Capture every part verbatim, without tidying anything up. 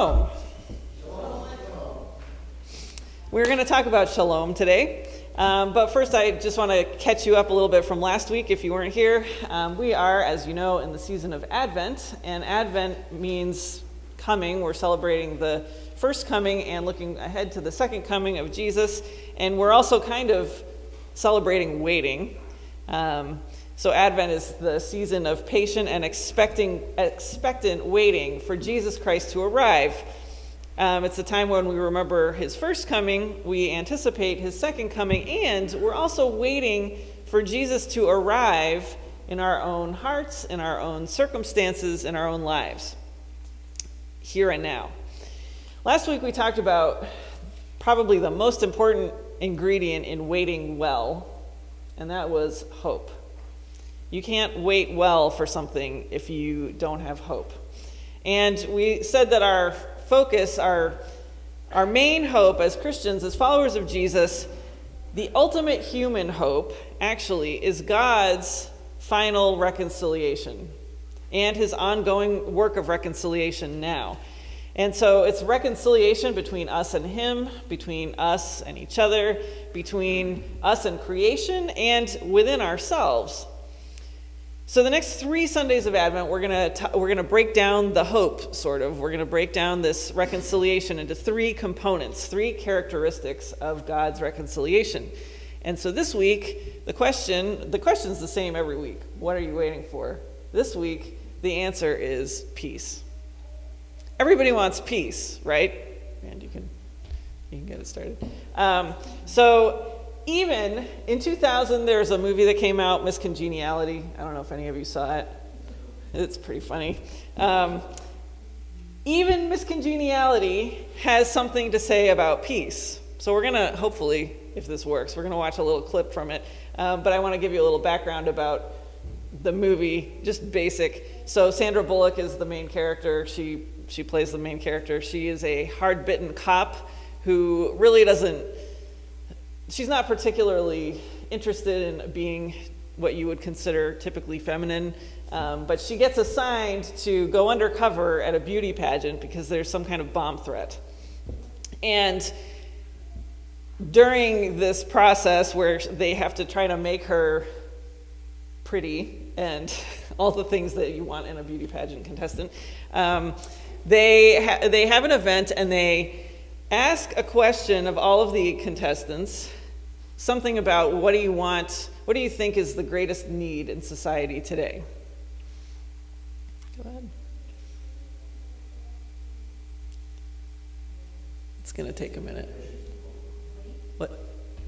Shalom. We're going to talk about shalom today. Um, but first, I just want to catch you up a little bit from last week if you weren't here. Um, we are, as you know, in the season of Advent, and Advent means coming. We're celebrating the first coming and looking ahead to the second coming of Jesus, and we're also kind of celebrating waiting. Um, so Advent is the season of patient and expecting, expectant waiting for Jesus Christ to arrive. Um, it's a time when we remember his first coming, we anticipate his second coming, and we're also waiting for Jesus to arrive in our own hearts, in our own circumstances, in our own lives, here and now. Last week we talked about probably the most important ingredient in waiting well, and that was hope. You can't wait well for something if you don't have hope. And we said that our focus, our, our main hope as Christians, as followers of Jesus, the ultimate human hope, actually, is God's final reconciliation and his ongoing work of reconciliation now. And so it's reconciliation between us and him, between us and each other, between us and creation, and within ourselves. So the next three Sundays of Advent, we're gonna t- we're gonna break down the hope, sort of. We're gonna break down this reconciliation into three components, three characteristics of God's reconciliation. And so this week, the question the question's the same every week. What are you waiting for? This week, the answer is peace. Everybody wants peace, right? And you can you can get it started. Um, so. Even in two thousand, there's a movie that came out, Miss Congeniality. I don't know if any of you saw it. It's pretty funny. Um, even Miss Congeniality has something to say about peace. So we're going to, hopefully, if this works, we're going to watch a little clip from it. Um, but I want to give you a little background about the movie, just basic. So Sandra Bullock is the main character. She, she plays the main character. She is a hard-bitten cop who really doesn't She's not particularly interested in being what you would consider typically feminine, um, but she gets assigned to go undercover at a beauty pageant because there's some kind of bomb threat. And during this process where they have to try to make her pretty and all the things that you want in a beauty pageant contestant, um, they ha- they have an event and they ask a question of all of the contestants, something about what do you want, what do you think is the greatest need in society today? Go ahead. It's going to take a minute. What?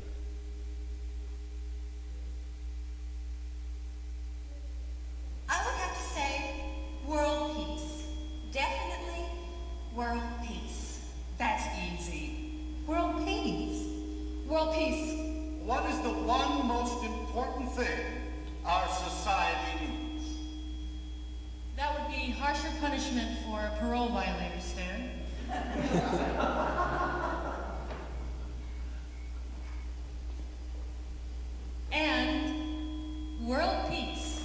I would have to say world peace. Definitely world peace. That's easy. World peace. World peace. What is the one most important thing our society needs? That would be harsher punishment for parole violators, Stan. And world peace.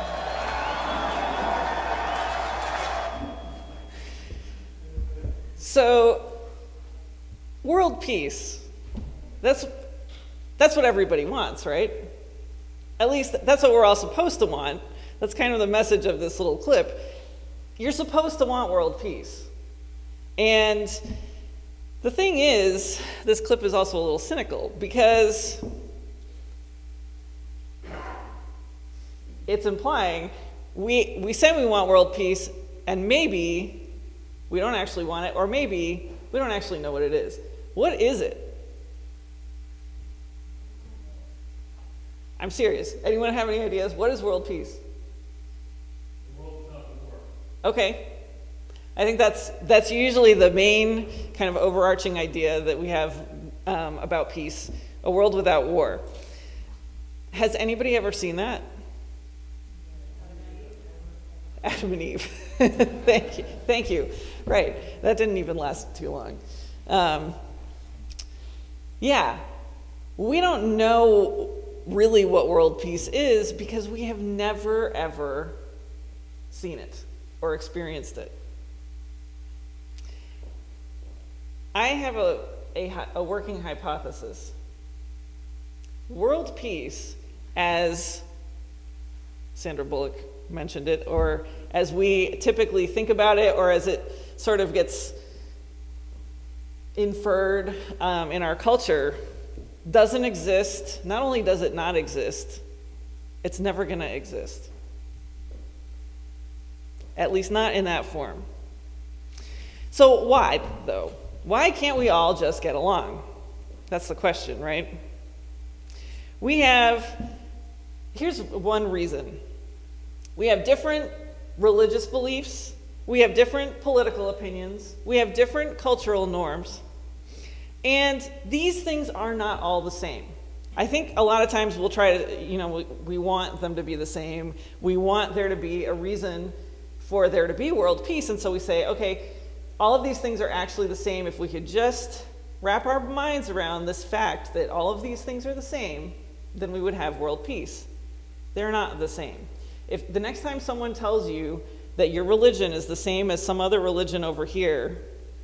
So, world peace. That's that's what everybody wants, right? At least that's what we're all supposed to want. That's kind of the message of this little clip. You're supposed to want world peace. And the thing is, this clip is also a little cynical because it's implying we we say we want world peace, and maybe we don't actually want it, or maybe we don't actually know what it is. What is it? I'm serious. Anyone have any ideas? What is world peace? The world without the war. Okay. I think that's that's usually the main kind of overarching idea that we have um, about peace. A world without war. Has anybody ever seen that? Adam and Eve. Thank you. Thank you. Right. That didn't even last too long. Um, yeah. We don't know really what world peace is because we have never, ever seen it or experienced it. I have a, a, hy- a working hypothesis. World peace, as Sandra Bullock mentioned it, or as we typically think about it, or as it sort of gets inferred um, in our culture, doesn't exist. Not only does it not exist, it's never going to exist. At least not in that form. So why, though? Why can't we all just get along? That's the question, right? We have, here's one reason. We have different religious beliefs. We have different political opinions. We have different cultural norms. And these things are not all the same. I think a lot of times we'll try to, you know, we, we want them to be the same. We want there to be a reason for there to be world peace. And so we say, okay, all of these things are actually the same. If we could just wrap our minds around this fact that all of these things are the same, then we would have world peace. They're not the same. If the next time someone tells you that your religion is the same as some other religion over here,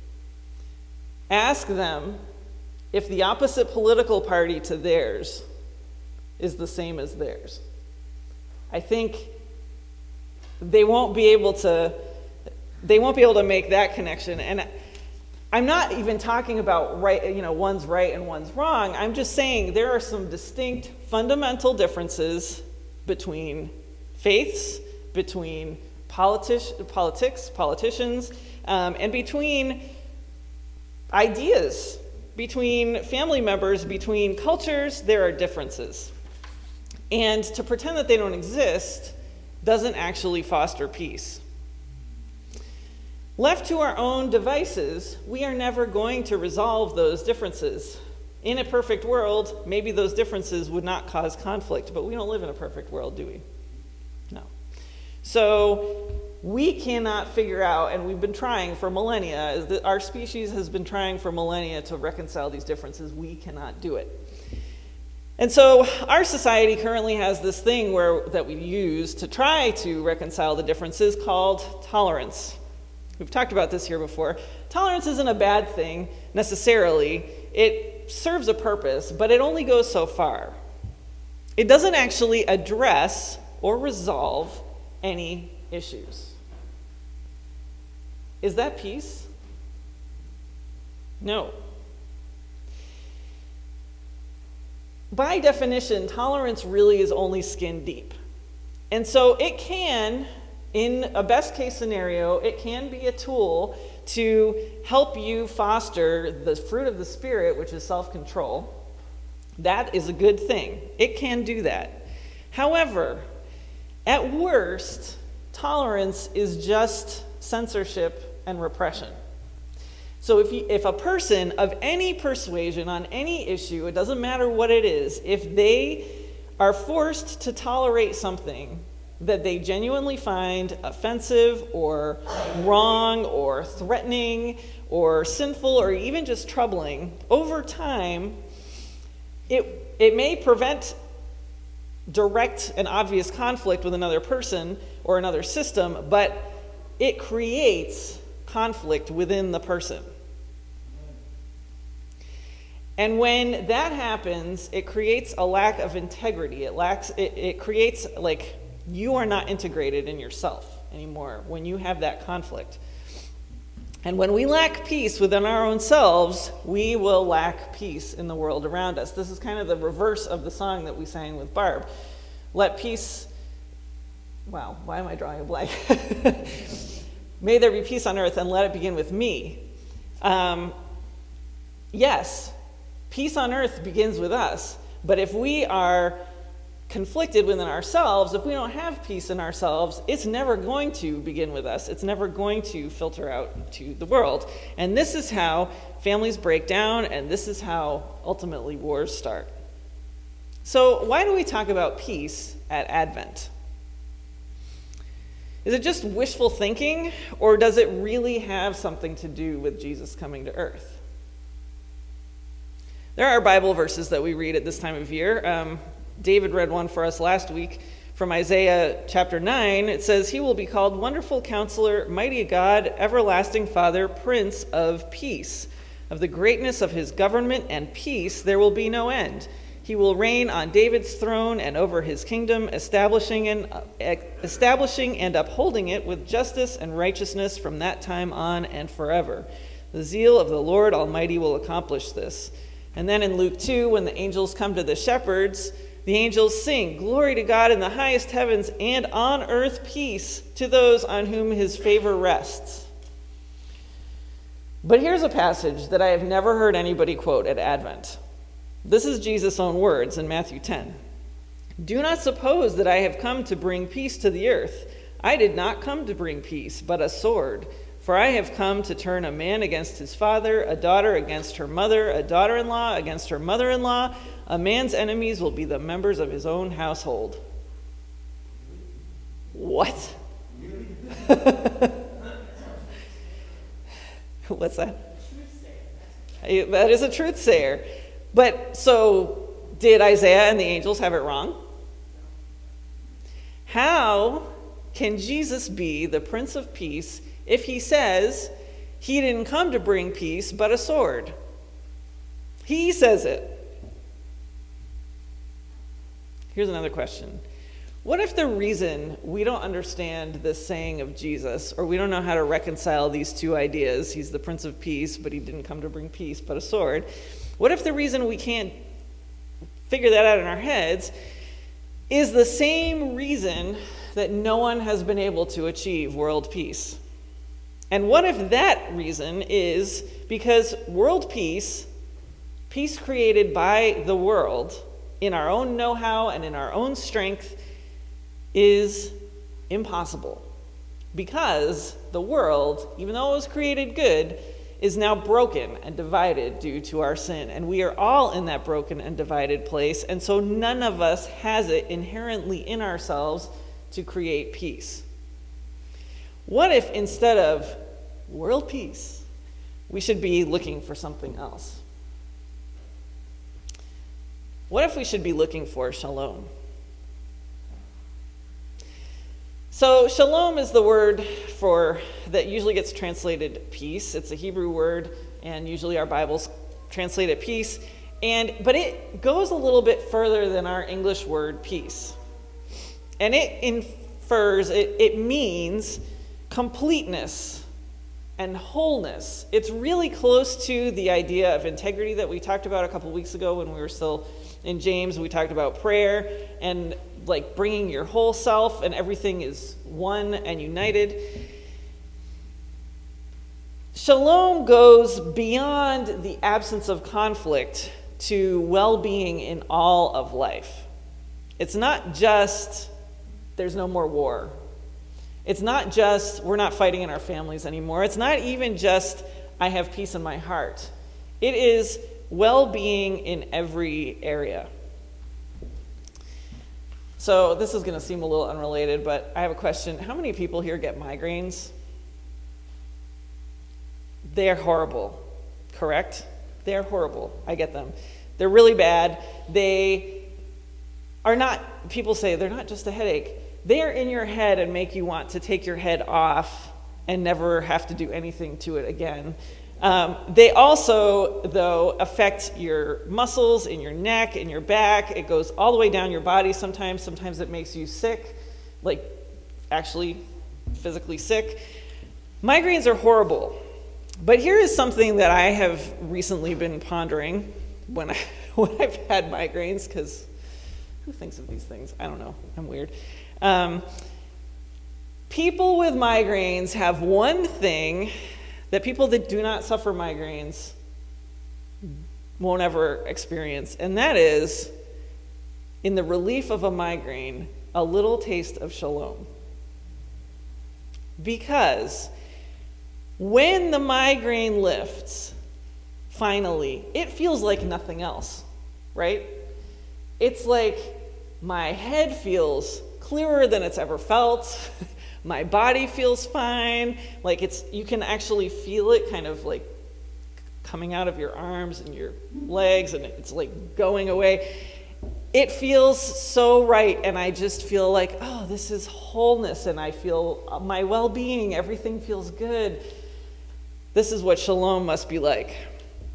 ask them if the opposite political party to theirs is the same as theirs. I think they won't be able to they won't be able to make that connection. And I'm not even talking about right, you know, one's right and one's wrong. I'm just saying there are some distinct fundamental differences between faiths, between politi- politics, politicians, um, and between ideas, between family members, between cultures. There are differences. And to pretend that they don't exist doesn't actually foster peace. Left to our own devices, we are never going to resolve those differences. In a perfect world, maybe those differences would not cause conflict, but we don't live in a perfect world, do we? No. So we cannot figure out, and we've been trying for millennia, our species has been trying for millennia to reconcile these differences. We cannot do it. And so our society currently has this thing where that we use to try to reconcile the differences called tolerance. We've talked about this here before. Tolerance isn't a bad thing necessarily. It serves a purpose, but it only goes so far. It doesn't actually address or resolve any issues. Is that peace? No. By definition, tolerance really is only skin deep. And so it can, in a best case scenario, it can be a tool to help you foster the fruit of the Spirit, which is self-control. That is a good thing. It can do that. However, at worst, tolerance is just censorship and repression. So if you, if a person of any persuasion on any issue, it doesn't matter what it is, if they are forced to tolerate something that they genuinely find offensive or wrong or threatening or sinful or even just troubling, over time, it, it may prevent direct and obvious conflict with another person or another system, but it creates conflict within the person. And when that happens, it creates a lack of integrity. It lacks. It, it creates, like, you are not integrated in yourself anymore when you have that conflict. And when we lack peace within our own selves, we will lack peace in the world around us. This is kind of the reverse of the song that we sang with Barb. Let peace, wow, why am I drawing a blank? May there be peace on earth, and let it begin with me. Um, yes, peace on earth begins with us. But if we are conflicted within ourselves, if we don't have peace in ourselves, it's never going to begin with us. It's never going to filter out to the world. And this is how families break down, and this is how ultimately wars start. So why do we talk about peace at Advent? Is it just wishful thinking, or does it really have something to do with Jesus coming to earth? There are Bible verses that we read at this time of year. Um, David read one for us last week from Isaiah chapter nine. It says, "He will be called Wonderful Counselor, Mighty God, Everlasting Father, Prince of Peace. Of the greatness of his government and peace there will be no end. He will reign on David's throne and over his kingdom, establishing and, uh, establishing and upholding it with justice and righteousness from that time on and forever. The zeal of the Lord Almighty will accomplish this. And then in Luke two, when the angels come to the shepherds, the angels sing, "Glory to God in the highest heavens, and on earth peace to those on whom his favor rests." But here's a passage that I have never heard anybody quote at Advent. This is Jesus' own words in Matthew ten. "Do not suppose that I have come to bring peace to the earth. I did not come to bring peace, but a sword. For I have come to turn a man against his father, a daughter against her mother, a daughter-in-law against her mother-in-law. A man's enemies will be the members of his own household." What? What's that? That is a truth sayer. But so, did Isaiah and the angels have it wrong? How can Jesus be the Prince of Peace if he says he didn't come to bring peace but a sword? He says it. Here's another question. What if the reason we don't understand this saying of Jesus, or we don't know how to reconcile these two ideas, he's the Prince of Peace, but he didn't come to bring peace but a sword, what if the reason we can't figure that out in our heads is the same reason that no one has been able to achieve world peace? And what if that reason is because world peace, peace created by the world, in our own know-how and in our own strength, is impossible? Because the world, even though it was created good, is now broken and divided due to our sin. And we are all in that broken and divided place, and so none of us has it inherently in ourselves to create peace. What if instead of world peace, we should be looking for something else? What if we should be looking for shalom? So shalom is the word for that usually gets translated peace. It's a Hebrew word, and usually our Bibles translate it peace. And but it goes a little bit further than our English word peace. And it infers, it, it means completeness and wholeness. It's really close to the idea of integrity that we talked about a couple weeks ago when we were still in James. We talked about prayer and like bringing your whole self, and everything is one and united. Shalom goes beyond the absence of conflict to well-being in all of life. It's not just there's no more war. It's not just we're not fighting in our families anymore. It's not even just I have peace in my heart. It is well-being in every area. So this is going to seem a little unrelated, but I have a question. How many people here get migraines? They're horrible, correct? They're horrible. I get them. They're really bad. They are not, people say they're not just a headache. They are in your head and make you want to take your head off and never have to do anything to it again. Um, they also, though, affect your muscles in your neck, in your back. It goes all the way down your body sometimes. Sometimes it makes you sick, like actually physically sick. Migraines are horrible. But here is something that I have recently been pondering when, I, when I've had migraines, because who thinks of these things? I don't know. I'm weird. Um, people with migraines have one thing that people that do not suffer migraines won't ever experience, and that is, in the relief of a migraine, a little taste of shalom. Because when the migraine lifts, finally, it feels like nothing else, right? It's like my head feels clearer than it's ever felt. My body feels fine. Like it's, you can actually feel it kind of like coming out of your arms and your legs, and it's like going away. It feels so right, and I just feel like, oh, this is wholeness, and I feel my well-being, everything feels good. This is what shalom must be like.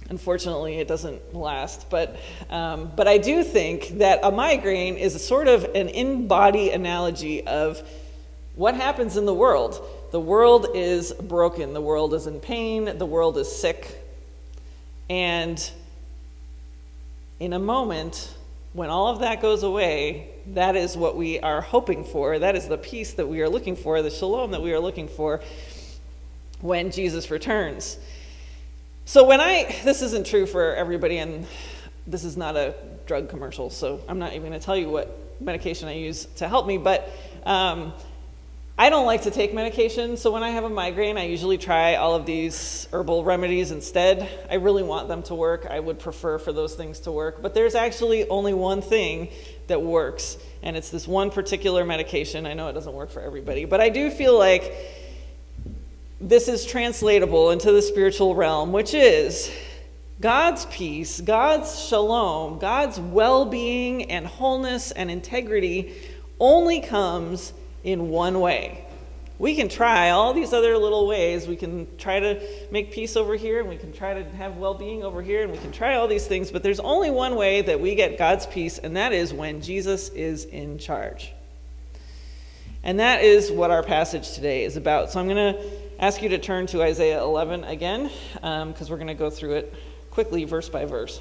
Unfortunately, it doesn't last. But, um, but I do think that a migraine is a sort of an in-body analogy of what happens in the world. The world is broken. The world is in pain. The world is sick. And in a moment, when all of that goes away, that is what we are hoping for. That is the peace that we are looking for, the shalom that we are looking for when Jesus returns. So when I, this isn't true for everybody, and this is not a drug commercial, so I'm not even going to tell you what medication I use to help me, but um, I don't like to take medication, so when I have a migraine, I usually try all of these herbal remedies instead. I really want them to work. I would prefer for those things to work, but there's actually only one thing that works, and it's this one particular medication. I know it doesn't work for everybody, but I do feel like this is translatable into the spiritual realm, which is God's peace, God's shalom, God's well-being and wholeness and integrity only comes in one way. We can try all these other little ways. We can try to make peace over here, and we can try to have well-being over here, and we can try all these things, but there's only one way that we get God's peace, and that is when Jesus is in charge. And that is what our passage today is about. So I'm going to ask you to turn to Isaiah eleven again, because um, we're going to go through it quickly, verse by verse.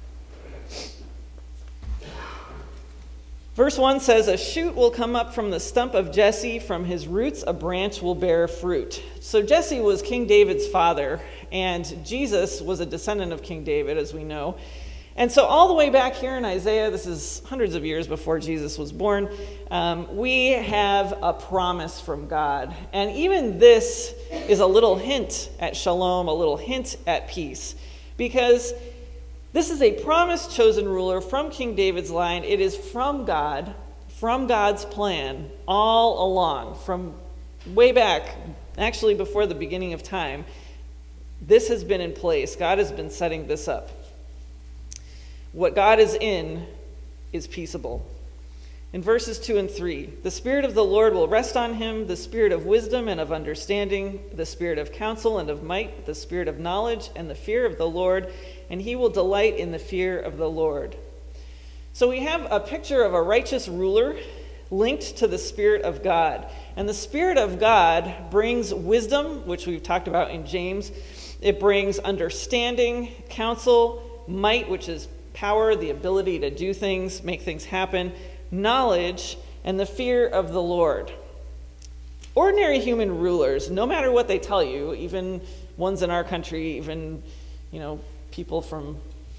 Verse one says, "A shoot will come up from the stump of Jesse, from his roots a branch will bear fruit." So Jesse was King David's father, and Jesus was a descendant of King David, as we know. And so all the way back here in Isaiah, this is hundreds of years before Jesus was born, um, we have a promise from God. And even this is a little hint at shalom, a little hint at peace. Because this is a promised chosen ruler from King David's line. It is from God, from God's plan, all along, from way back, actually before the beginning of time. This has been in place. God has been setting this up. What God is in is peaceable. In verses two and three, "The Spirit of the Lord will rest on him, the Spirit of wisdom and of understanding, the Spirit of counsel and of might, the Spirit of knowledge and the fear of the Lord, and he will delight in the fear of the Lord." So we have a picture of a righteous ruler linked to the Spirit of God. And the Spirit of God brings wisdom, which we've talked about in James. It brings understanding, counsel, might, which is power, the ability to do things, make things happen, knowledge, and the fear of the Lord. Ordinary human rulers, no matter what they tell you, even ones in our country, even, you know, people from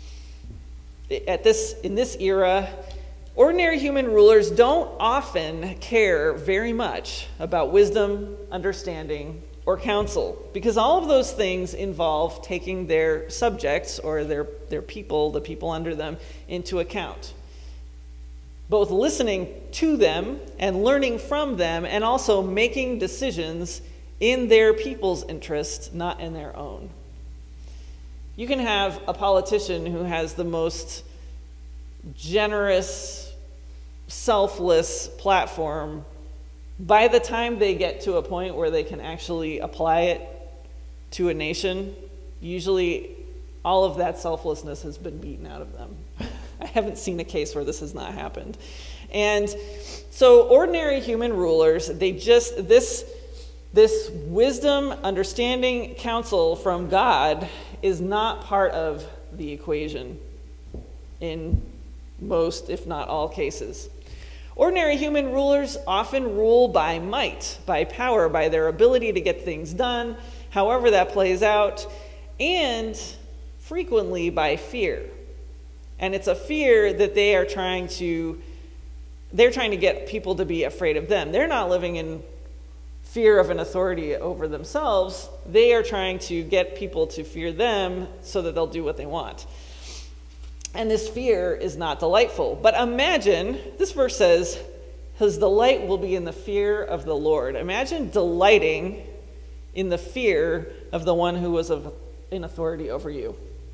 at this in this era, ordinary human rulers don't often care very much about wisdom, understanding, or counsel, because all of those things involve taking their subjects or their, their people, the people under them, into account. Both listening to them and learning from them, and also making decisions in their people's interest, not in their own. You can have a politician who has the most generous, selfless platform. By the time they get to a point where they can actually apply it to a nation, usually all of that selflessness has been beaten out of them. I haven't seen a case where this has not happened. And so ordinary human rulers, they just, this, this wisdom, understanding, counsel from God is not part of the equation in most, if not all, cases. Ordinary human rulers often rule by might, by power, by their ability to get things done, however that plays out, and frequently by fear. And it's a fear that they are trying to, they're trying to get people to be afraid of them. They're not living in fear of an authority over themselves. They are trying to get people to fear them so that they'll do what they want. And this fear is not delightful. But imagine, this verse says, his delight will be in the fear of the Lord. Imagine delighting in the fear of the one who was of, in authority over you.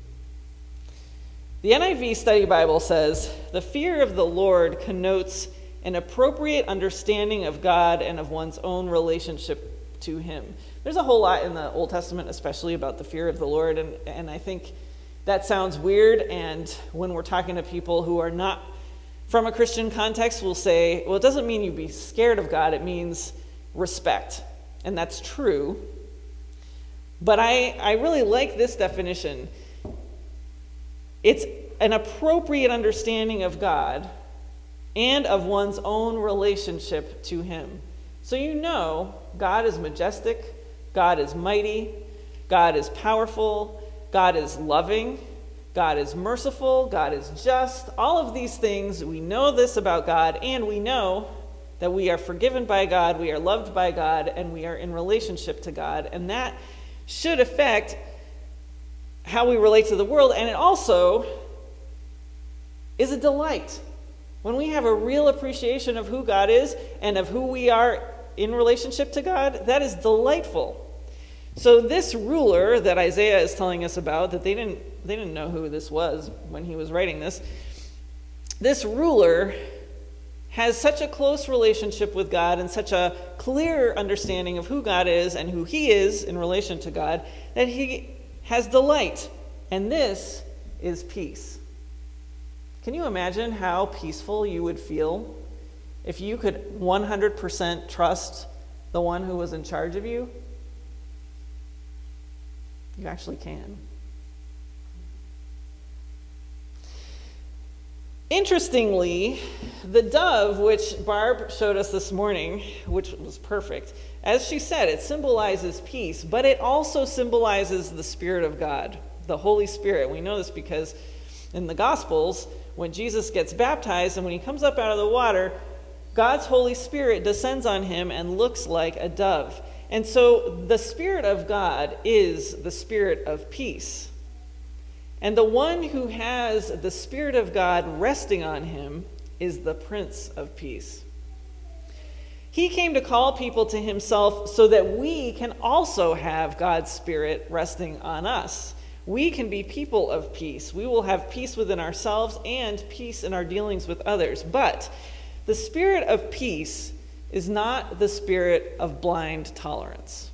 The N I V Study Bible says, "The fear of the Lord connotes an appropriate understanding of God and of one's own relationship to him." There's a whole lot in the Old Testament, especially about the fear of the Lord, and, and I think that sounds weird, and when we're talking to people who are not from a Christian context, we'll say, well, it doesn't mean you be scared of God, it means respect. And that's true. But I, I really like this definition. It's an appropriate understanding of God and of one's own relationship to him. So you know God is majestic, God is mighty, God is powerful, God is loving, God is merciful, God is just. All of these things, we know this about God, and we know that we are forgiven by God, we are loved by God, and we are in relationship to God. And that should affect how we relate to the world, and it also is a delight. When we have a real appreciation of who God is and of who we are in relationship to God, that is delightful. So this ruler that Isaiah is telling us about, that they didn't they didn't know who this was when he was writing this, this ruler has such a close relationship with God and such a clear understanding of who God is and who he is in relation to God that he has delight. And this is peace. Can you imagine how peaceful you would feel if you could one hundred percent trust the one who was in charge of you? You actually can. Interestingly, the dove, which Barb showed us this morning, which was perfect, as she said, it symbolizes peace, but it also symbolizes the Spirit of God, the Holy Spirit. We know this because in the Gospels, when Jesus gets baptized and when he comes up out of the water, God's Holy Spirit descends on him and looks like a dove. And so the Spirit of God is the Spirit of peace. And the one who has the Spirit of God resting on him is the Prince of Peace. He came to call people to himself so that we can also have God's Spirit resting on us. We can be people of peace. We will have peace within ourselves and peace in our dealings with others. But the Spirit of peace is not the spirit of blind tolerance.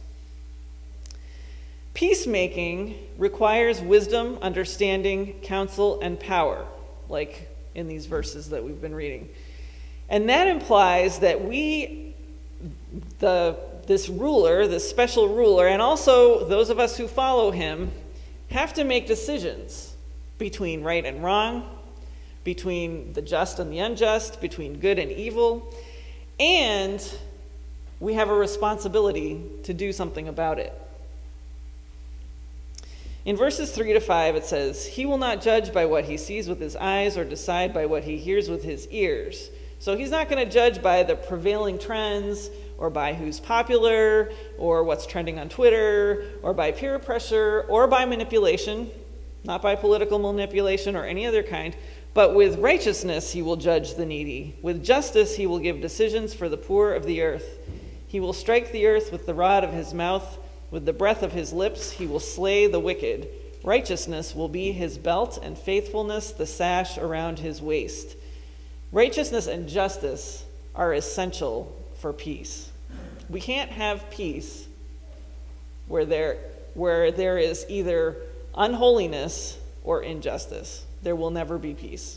Peacemaking requires wisdom, understanding, counsel, and power, like in these verses that we've been reading. And that implies that we, the this ruler, this special ruler, and also those of us who follow him, have to make decisions between right and wrong, between the just and the unjust, between good and evil, and we have a responsibility to do something about it. In verses three to five, it says, "He will not judge by what he sees with his eyes or decide by what he hears with his ears." So he's not going to judge by the prevailing trends or by who's popular or what's trending on Twitter or by peer pressure or by manipulation, not by political manipulation or any other kind. But with righteousness he will judge the needy. With justice he will give decisions for the poor of the earth. He will strike the earth with the rod of his mouth. With the breath of his lips he will slay the wicked. Righteousness will be his belt, and faithfulness the sash around his waist. Righteousness and justice are essential for peace. We can't have peace where there, where there is either unholiness or injustice. There will never be peace.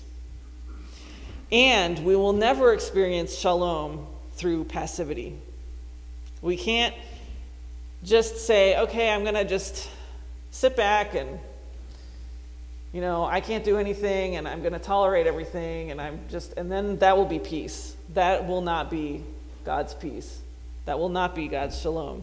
And we will never experience shalom through passivity. We can't just say, okay, I'm going to just sit back and, you know, I can't do anything and I'm going to tolerate everything and I'm just, and then that will be peace. That will not be God's peace. That will not be God's shalom.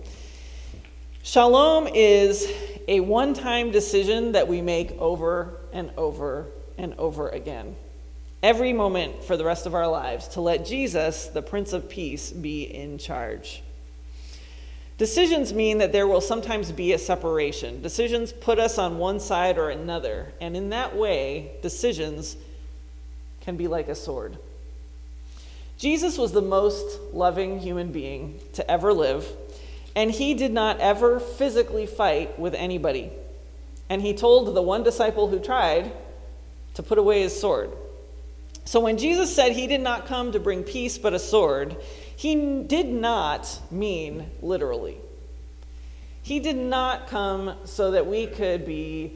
Shalom is a one-time decision that we make over and over and over again, every moment for the rest of our lives, to let Jesus, the Prince of Peace, be in charge. Decisions mean that there will sometimes be a separation. Decisions put us on one side or another, and in that way, decisions can be like a sword. Jesus was the most loving human being to ever live, and he did not ever physically fight with anybody. And he told the one disciple who tried to put away his sword. So when Jesus said he did not come to bring peace but a sword, he did not mean literally. He did not come so that we could be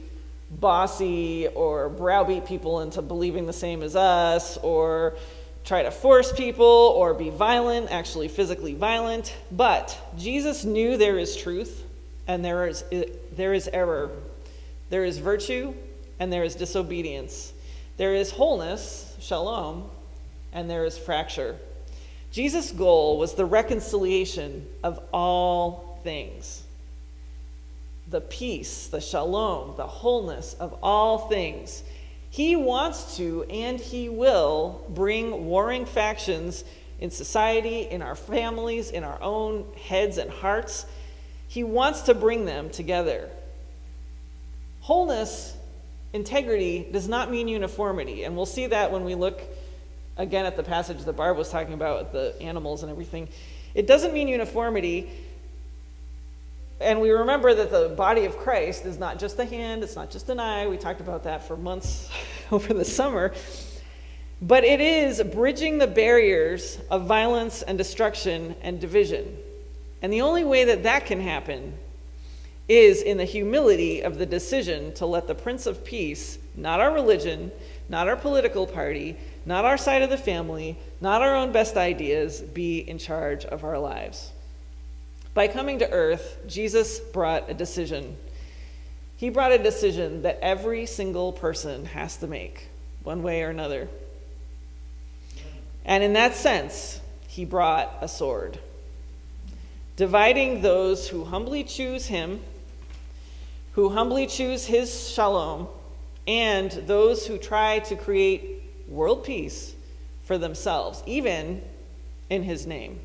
bossy or browbeat people into believing the same as us, or try to force people or be violent, actually physically violent. But Jesus knew there is truth and there is there is error. There is virtue and there is disobedience. There is wholeness, shalom, and there is fracture. Jesus' goal was the reconciliation of all things. The peace, the shalom, the wholeness of all things. He wants to, and he will, bring warring factions in society, in our families, in our own heads and hearts. He wants to bring them together. Wholeness, integrity, does not mean uniformity. And we'll see that when we look again at the passage that Barb was talking about with the animals and everything. It doesn't mean uniformity. And we remember that the body of Christ is not just the hand, it's not just an eye. We talked about that for months over the summer. But it is bridging the barriers of violence and destruction and division. And the only way that that can happen is in the humility of the decision to let the Prince of Peace, not our religion, not our political party, not our side of the family, not our own best ideas, be in charge of our lives. By coming to earth, Jesus brought a decision. He brought a decision that every single person has to make, one way or another. And in that sense, he brought a sword, dividing those who humbly choose him, who humbly choose his shalom, and those who try to create world peace for themselves, even in his name.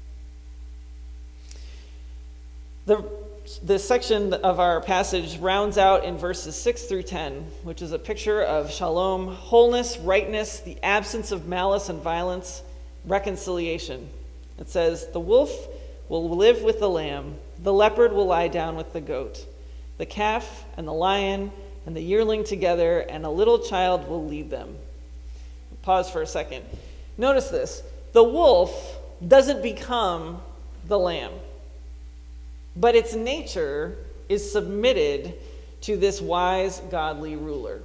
The, this section of our passage rounds out in verses six through ten, which is a picture of shalom, wholeness, rightness, the absence of malice and violence, reconciliation. It says, the wolf will live with the lamb, the leopard will lie down with the goat, the calf and the lion and the yearling together, and a little child will lead them. Pause for a second. Notice this. The wolf doesn't become the lamb, but its nature is submitted to this wise, godly ruler.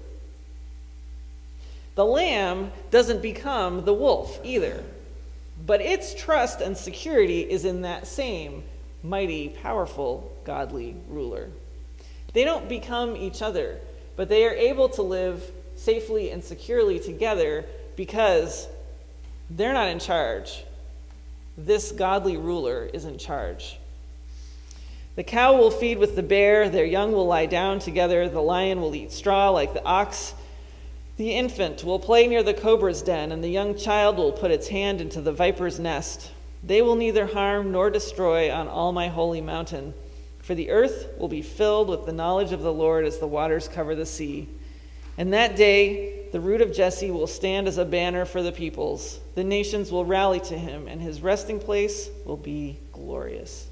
The lamb doesn't become the wolf either, but its trust and security is in that same mighty, powerful, godly ruler. They don't become each other, but they are able to live safely and securely together because they're not in charge. This godly ruler is in charge. The cow will feed with the bear, their young will lie down together, the lion will eat straw like the ox. The infant will play near the cobra's den, and the young child will put its hand into the viper's nest. They will neither harm nor destroy on all my holy mountain, for the earth will be filled with the knowledge of the Lord as the waters cover the sea. And that day the root of Jesse will stand as a banner for the peoples. The nations will rally to him, and his resting place will be glorious.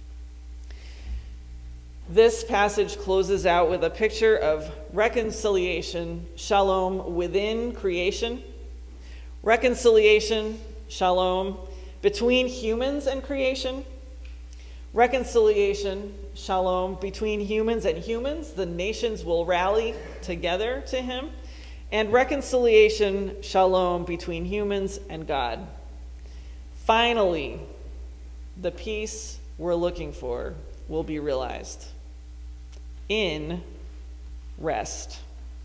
This passage closes out with a picture of reconciliation, shalom, within creation, reconciliation, shalom, between humans and creation, reconciliation, shalom, between humans and humans. The nations will rally together to him, and reconciliation, shalom, between humans and God. Finally, the peace we're looking for will be realized in rest.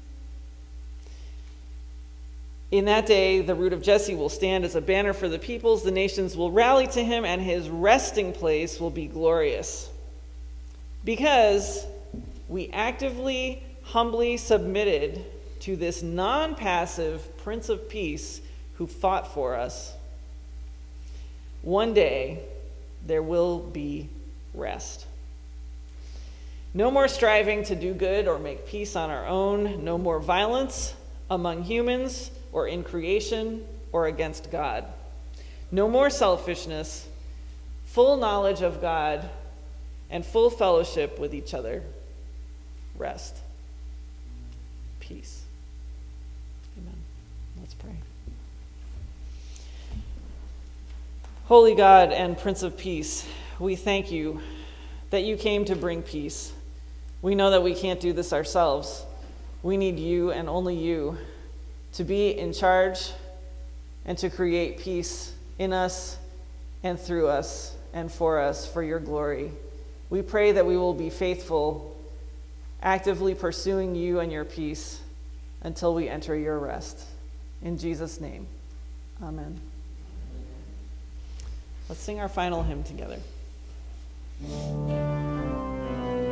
In that day, the root of Jesse will stand as a banner for the peoples. The nations will rally to him, and his resting place will be glorious. Because we actively, humbly submitted to this non-passive Prince of Peace who fought for us, one day there will be rest. No more striving to do good or make peace on our own. No more violence among humans or in creation or against God. No more selfishness, full knowledge of God, and full fellowship with each other. Rest. Peace. Amen. Let's pray. Holy God and Prince of Peace, we thank you that you came to bring peace. We know that we can't do this ourselves, We need you and only you to be in charge and to create peace in us and through us and for us for your glory. We pray that we will be faithful, actively pursuing you and your peace until we enter your rest. In Jesus' name, amen. Let's sing our final hymn together.